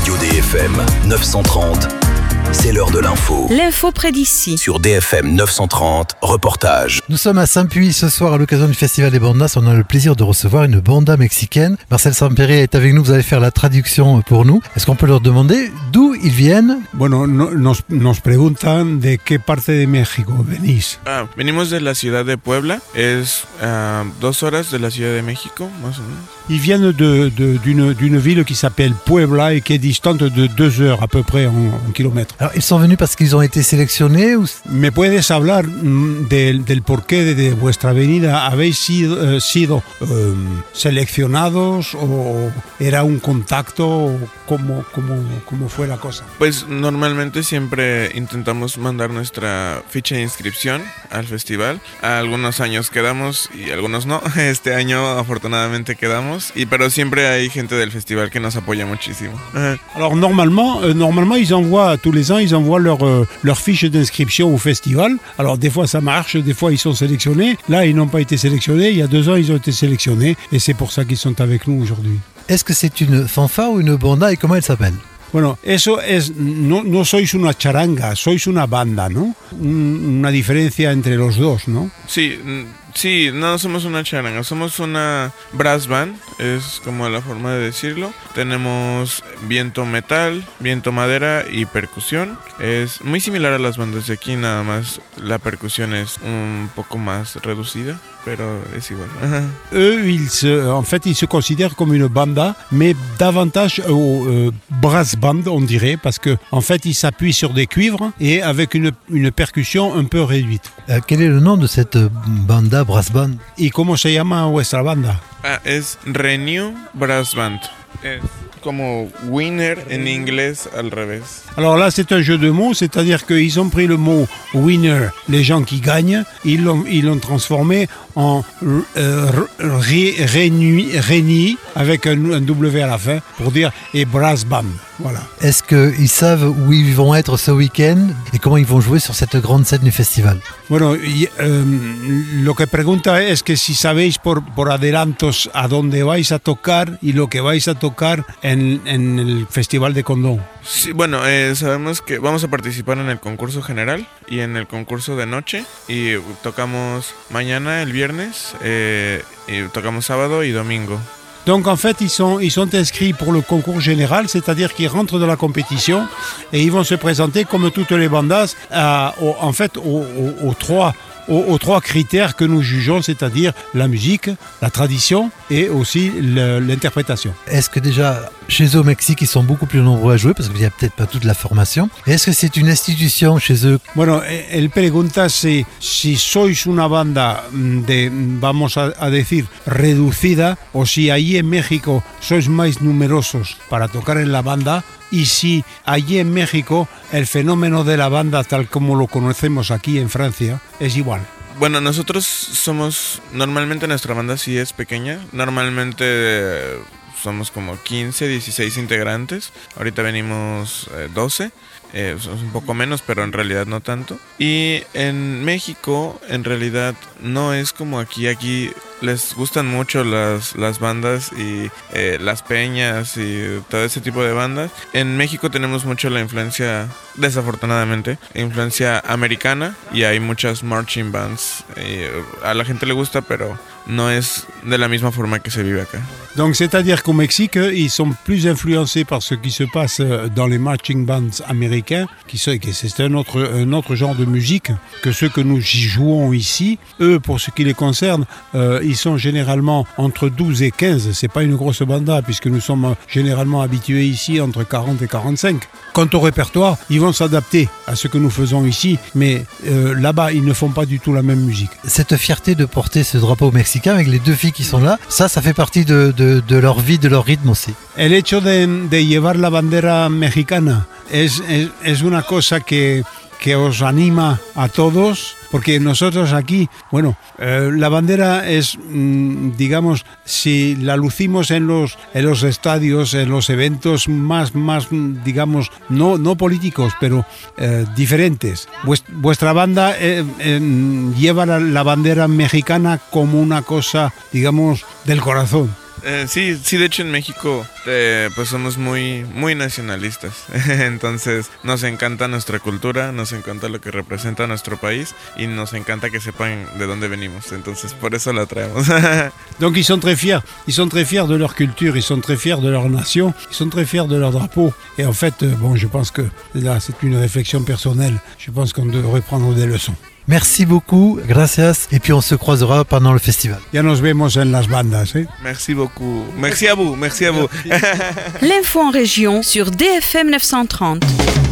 radio DFM 930, c'est l'heure de l'info. L'info près d'ici. Sur DFM 930, reportage. Nous sommes à Saint-Puy ce soir à l'occasion du Festival des Bandas. On a le plaisir de recevoir une banda mexicaine. Marcel Sampere est avec nous, vous allez faire la traduction pour nous. Est-ce qu'on peut leur demander d'où ils viennent? Bueno, nos preguntan de qué parte de México venís. Venimos de la ciudad de Puebla, es 2 horas de la Ciudad de México, más o menos. Ils viennent d'une ville qui s'appelle Puebla et qui est distante de 2 heures à peu près en kilomètres. Alors, ils sont venus parce qu'ils ont été sélectionnés ou... ¿Me puedes hablar del porqué de vuestra venida? ¿Habéis sido seleccionados o era un contacto? ¿Cómo fue la cosa? Pues normalmente siempre intentamos mandar nuestra ficha de inscripción al festival. Algunos años quedamos y algunos no. Este año afortunadamente quedamos, pero siempre hay gente del festival que nos apoya muchísimo. Alors normalement ils envoient tous les ans, ils envoient leur fiche d'inscription au festival. Alors des fois ça marche, des fois ils sont sélectionnés. Là ils n'ont pas été sélectionnés, il y a 2 ans ils ont été sélectionnés et c'est pour ça qu'ils sont avec nous aujourd'hui. Est-ce que c'est une fanfare ou une banda et comment elle s'appelle? Bueno, eso es, no sois una charanga, sois una banda, ¿no? Una diferencia entre los dos, ¿no? Sí, no somos una charanga, somos una brass band, es como la forma de decirlo. Tenemos viento metal, viento madera y percusión. Es muy similar a las bandas de aquí, nada más la percusión es un poco más reducida, pero es igual. Eux, ils se considèrent comme une banda, mais davantage brass band, on dirait, parce que en fait, ils s'appuient sur des cuivres et avec une percussion un peu réduite. Quel est le nom de cette banda brass band? ¿Y cómo se llama vuestra banda? Es Renew Brass Band. Es como winner en inglés al revés. Alors là, c'est un jeu de mots, c'est-à-dire qu'ils ont pris le mot winner, les gens qui gagnent, ils l'ont transformé en Reni avec un W à la fin pour dire et brass band. Voilà. Est-ce qu'ils savent où ils vont être ce week-end et comment ils vont jouer sur cette grande scène du festival? Bueno, lo que pregunta es que si sabéis por adelantos a dónde vais a tocar y lo que vais a tocar en el Festival de Condón. Sí, bueno, sabemos que vamos a participar en el concurso general y en el concurso de noche y tocamos mañana, el viernes, y tocamos sábado y domingo. Donc en fait, ils sont inscrits pour le concours général, c'est-à-dire qu'ils rentrent dans la compétition et ils vont se présenter comme toutes les bandas aux 3 critères que nous jugeons, c'est-à-dire la musique, la tradition et aussi l'interprétation. Est-ce que déjà, chez eux au Mexique, ils sont beaucoup plus nombreux à jouer parce qu'il n'y a peut-être pas toute la formation? Est-ce que c'est une institution chez eux? Bueno, él pregunta si sois una banda vamos a decir, reducida o si allí en México sois más numerosos para tocar en la banda y si allí en México el fenómeno de la banda tal como lo conocemos aquí en Francia es igual. Bueno, normalmente nuestra banda sí es pequeña, normalmente somos como 15, 16 integrantes, ahorita venimos 12, somos un poco menos, pero en realidad no tanto. Y en México, en realidad no es como aquí les gustan mucho las bandas y las peñas y todo ese tipo de bandas. En México tenemos mucho la influencia, desafortunadamente, influencia americana y hay muchas marching bands. A la gente le gusta, pero no es de la misma forma que se vive acá. Donc c'est-à-dire qu'au Mexique, ils sont plus influencés par ce qui se passe dans les marching bands américains, c'est un autre genre de musique que ceux que nous jouons ici. Eux, pour ce qui les concerne, ils sont généralement entre 12 et 15. C'est pas une grosse banda puisque nous sommes généralement habitués ici entre 40 et 45. Quant au répertoire, ils vont s'adapter à ce que nous faisons ici, mais là-bas, ils ne font pas du tout la même musique. Cette fierté de porter ce drapeau mexicain avec les 2 filles qui sont là, ça fait partie de leur vie, de leur rythme aussi. El hecho de llevar la bandera mexicana es una cosa que os anima a todos, porque nosotros aquí, bueno, la bandera es, digamos, si la lucimos en los estadios, en los eventos más digamos, no políticos, pero diferentes. Vuestra banda lleva la bandera mexicana como una cosa, digamos, del corazón. Sí, de hecho en México pues somos muy nacionalistas. Entonces nos encanta nuestra cultura, nos encanta lo que representa nuestro país y nos encanta que sepan de dónde venimos. Entonces por eso la traemos. Donc ils sont très fiers de leur culture, ils sont très fiers de leur nation, ils sont très fiers de leur drapeau. Et en fait, je pense que là c'est une réflexion personnelle, je pense qu'on devrait prendre des leçons. Merci beaucoup, gracias, et puis on se croisera pendant le festival. Ya nos vemos en las bandas. Merci beaucoup. Merci à vous. L'info en région sur DFM 930.